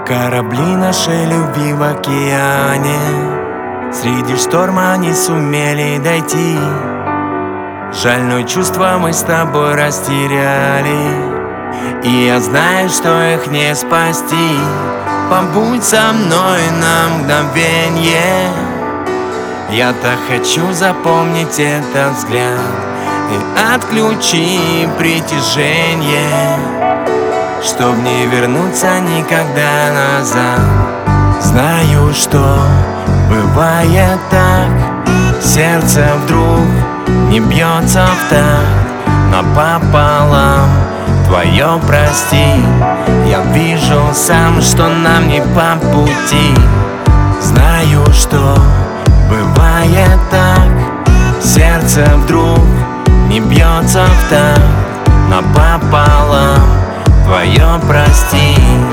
Корабли нашей любви в океане, среди шторма не сумели дойти. Жаль, но чувства мы с тобой растеряли, и я знаю, что их не спасти. Побудь со мной на мгновенье, я так хочу запомнить этот взгляд и отключи притяжение, чтоб не вернуться никогда назад. Знаю, что бывает так, сердце вдруг не бьется в такт напополам. Твое прости, я вижу сам, что нам не по пути. Знаю, что бывает так, сердце вдруг не бьется в такт напополам. Твое прости,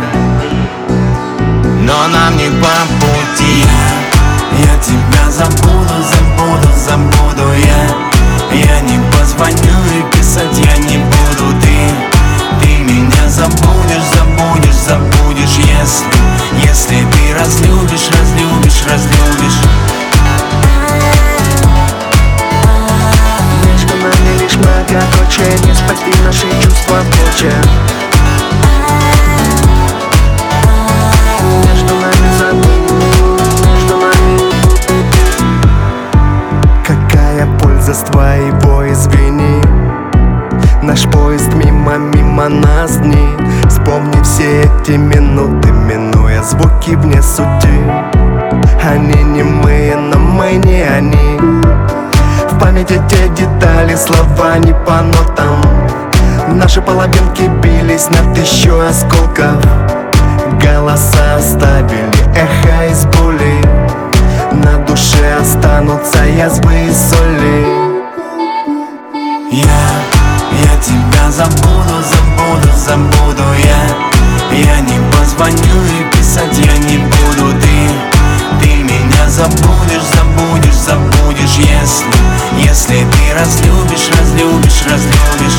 но нам не по пути. Я тебя забуду, забуду, забуду я не позвоню и писать я не буду. Ты меня забудешь, забудешь, забудешь, если ты разлюбишь, разлюбишь, разлюбишь. Между нами лишь многоточие, не спасти наши чувства в плоти. Между нами забыл, между нами. Какая польза с твоего извини? Наш поезд мимо, мимо нас дни. Вспомни все эти минуты, минуя звуки вне сути. Они немые, но мы не они. В памяти те детали, слова не по нотам. Наши половинки бились на тысячу осколков. Голоса оставили эхо из боли. На душе останутся язвы и соли. Я тебя забуду, забуду, забуду я не позвоню и писать я не буду. Ты меня забудешь, забудешь, забудешь, если ты разлюбишь, разлюбишь, разлюбишь.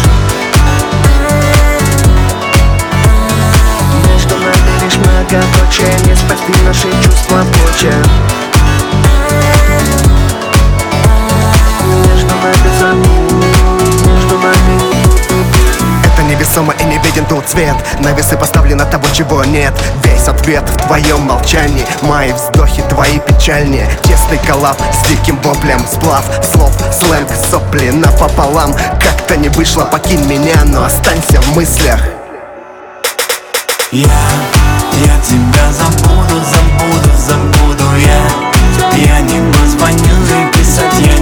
Между нами лишь многоточие, не спасти наши чувства в плоти. Между нами забыл, между нами. Это невесомо и не виден тут цвет. На весы поставлено того, чего нет. Весь ответ в твоем молчании. Мои вздохи твои печальнее. Тесный коллаб с диким воплем. Сплав слов, сленг, сопли напополам. Как-то не вышло, покинь меня, но останься в мыслях. Я тебя забуду, забуду, забуду я не позвоню и писать я